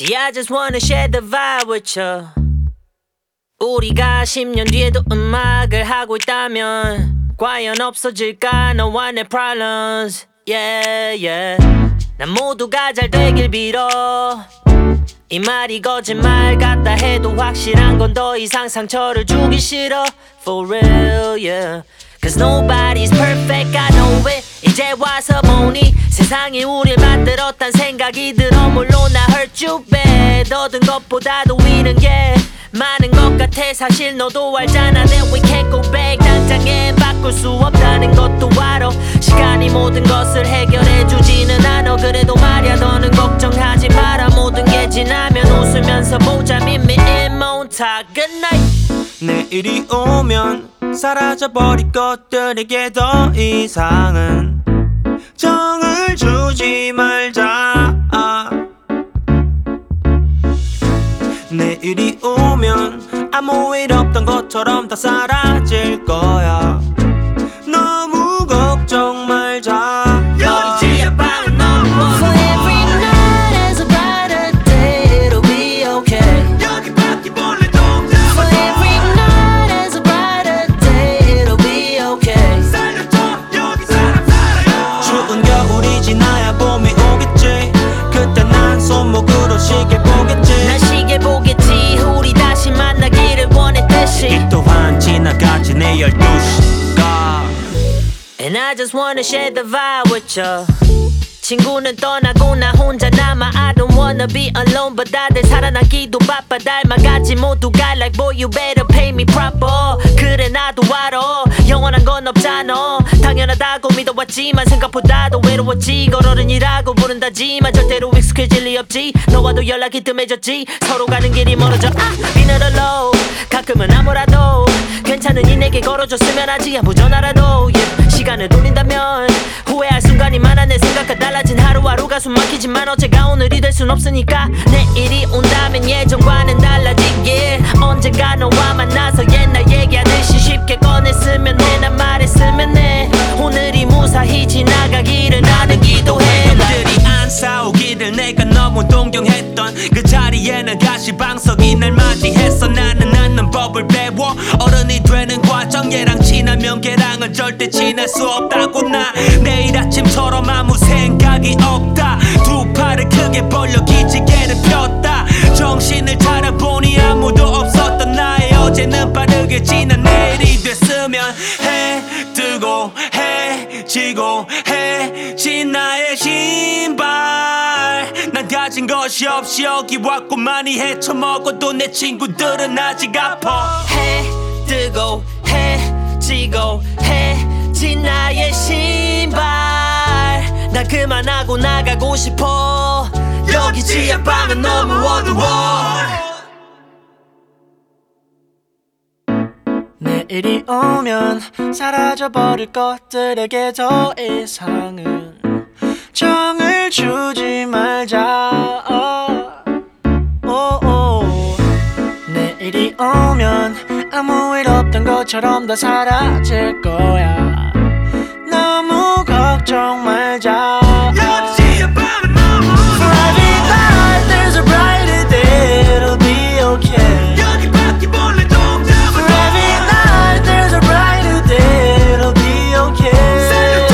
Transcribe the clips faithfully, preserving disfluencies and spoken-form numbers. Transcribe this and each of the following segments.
See, I just wanna share the vibe with you. 우리가 십 년 뒤에도 음악을 하고 있다면 과연 없어질까 너와 내 problems. Yeah, yeah. 난 모두가 잘 되길 빌어. 이 말이 거짓말 같다 해도 확실한 건 더 이상 상처를 주기 싫어. For real, yeah. Cause nobody's perfect, I know it. 이제 와서 보니 세상이 우릴 만들었단 생각이 들어. 물론 나 hurt you bad. 얻은 것보다도 잃은 게 많은 것 같아. 사실 너도 알잖아 that we can't go back. 당장엔 바꿀 수 없다는 것도 알아. 시간이 모든 것을 해결해주지는 않아. 그래도 말야 너는 걱정하지 마라. 모든 게 지나면 웃으면서 보자. Meet me in Montauk. Good night. 내일이 오면 사라져버릴 것들에게 더 이상은 정을 주지 말자. 내일이 오면 아무 일 없던 것처럼 다 사라질 거야. 너무 걱정 말자. 여기 지하방은 너무 For every night has a brighter day. It'll be okay. 여기 바퀴벌레 동작. For every night has a brighter day. It'll be okay. 살려줘 여기 사람 살아요. 추운 겨울이 지나야 봄이 오겠지. 그때 난 손목으로 시계 보겠지. 난 시계 보겠지. 우리 다시 만나기를 원했듯이. 이 또한 지나가지 내 열두 시가. And I just wanna share the vibe with you. 친구는 떠나고 나 혼자 남아. I don't wanna be alone. But 다들 살아남기도 바빠. 닮아가지 모두가 like boy you better pay me proper. 그래 나도 알아 영원한 건 없잖아. 당연하다고 믿어왔지만 생각보다도 외로웠지. 이걸 어른이라고 부른다지만 절대로 익숙해질 리 없지. 너와도 연락이 뜸해졌지. 서로 가는 길이 멀어져. 아, be not alone. 가끔은 아무라도 괜찮으니 내게 걸어줬으면 하지. 아무 전화라도 yeah. 시간을 돌린다면 후회할 순간이 많아. 내 생각과 달라진 하루하루가 숨막히지만 어제가 오늘이 될 순 없으니까. 내일이 온다면 예전과는 달라지길. 언젠가 너와 만나서 옛날 얘기하듯이 쉽게 꺼냈으면 해. 난 말했으면 해. 오늘이 무사히 지나가기를 나는 기도해. 놈들이 안 싸우기를 내가 너무 동경했던 그 자리에는 가시방석이 날 맞이했어. 나는 낳는 법을 배워. 어른이 되는 과정 얘랑 지나면 걔랑은 절대 지낼 수 없다고. 나 내일 아침처럼 아무 생각이 없다. 두 팔을 크게 벌려 기지개를 폈다. 정신을 차려보니 아무도 없었던 나의 어제는 빠르게 지난 내일이 됐으면 해. 뜨고 해 지고 해진 나의 신발. 난 가진 것이 없이 여기 왔고 많이 헤쳐먹어도 내 친구들은 아직 아파. 해 뜨고 해 지고 해진 나의 신발. 난 그만하고 나가고 싶어. 여기 지하방은 너무 어두워. 내일이 오면 사라져버릴 것들에게 더 이상은 정을 주지 말자. oh, oh. 내일이 오면 아무 일 없던 것처럼 다 사라질 거야. 너무 걱정 말자. For every night there's a brighter day. It'll be okay. For every night there's a brighter day. It'll be okay.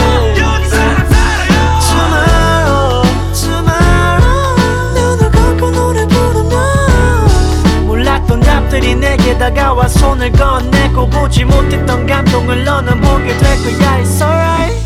Tomorrow, tomorrow. 눈을 감고 노래 부르면 몰랐던 답들이 내게 다가와 손을 건네고 보지 못했던 감동을 너는 보게 될 거야. It's alright.